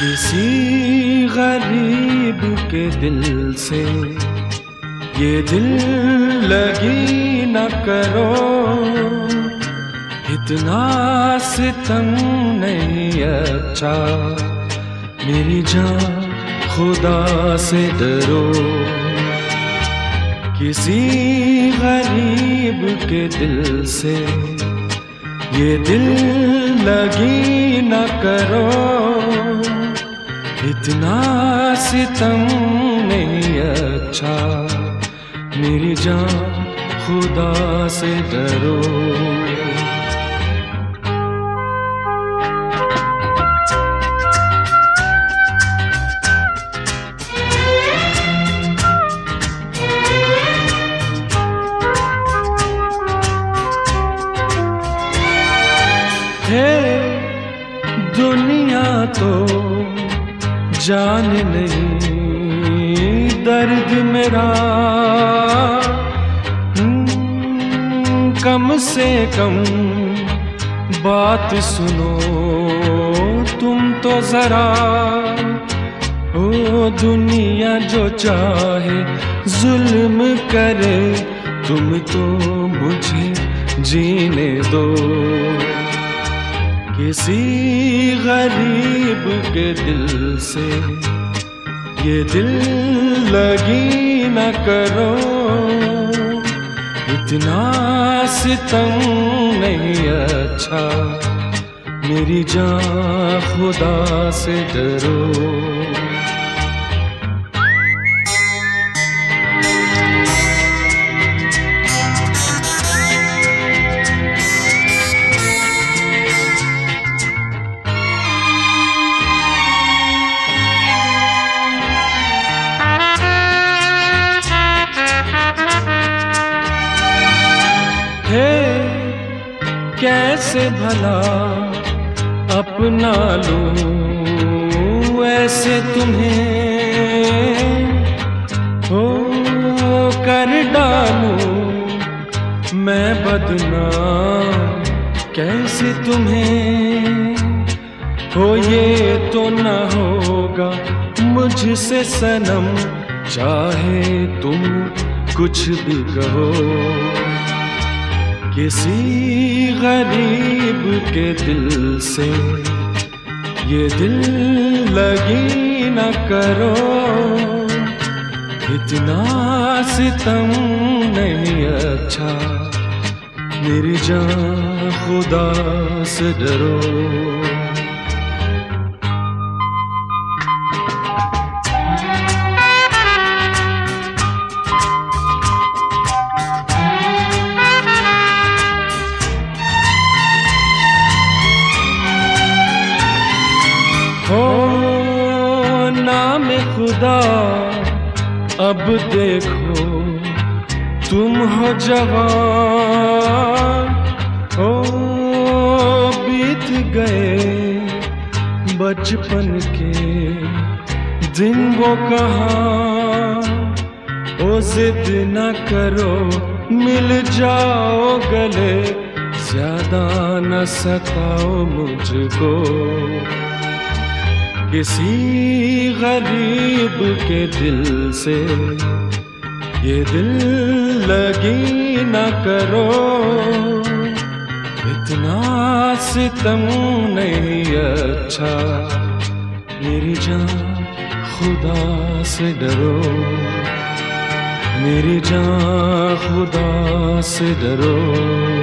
किसी गरीब के दिल से ये दिल लगी न करो, इतना सितम नहीं अच्छा। मेरी जान खुदा से डरो। किसी गरीब के दिल से ये दिल लगी न करो, इतना सितम नहीं अच्छा। मेरी जान खुदा से डरो। दुनिया तो जान नहीं दर्द मेरा, कम से कम बात सुनो तुम तो जरा। ओ दुनिया जो चाहे जुल्म करे, तुम तो मुझे जीने दो। किसी गरीब के दिल से ये दिल लगी न करो, इतना सितम नहीं अच्छा। मेरी जान खुदा से डरो। कैसे भला अपना लूं ऐसे तुम्हें, हो कर डालूं मैं बदनाम कैसे तुम्हें। हो ये तो न होगा मुझसे सनम, चाहे तुम कुछ भी कहो। किसी गरीब के दिल से ये दिल लगी न करो, इतना सितम नहीं अच्छा। मेरी जान खुदा से डरो। हो नाम खुदा अब देखो तुम हो जवान, हो बीत गए बचपन के दिन वो कहाँ। ओ जिद न करो मिल जाओ गले, ज्यादा न सताओ मुझको। किसी गरीब के दिल से ये दिल लगी न करो, इतना सितम नहीं अच्छा। मेरी जान खुदा से डरो। मेरी जान खुदा से डरो।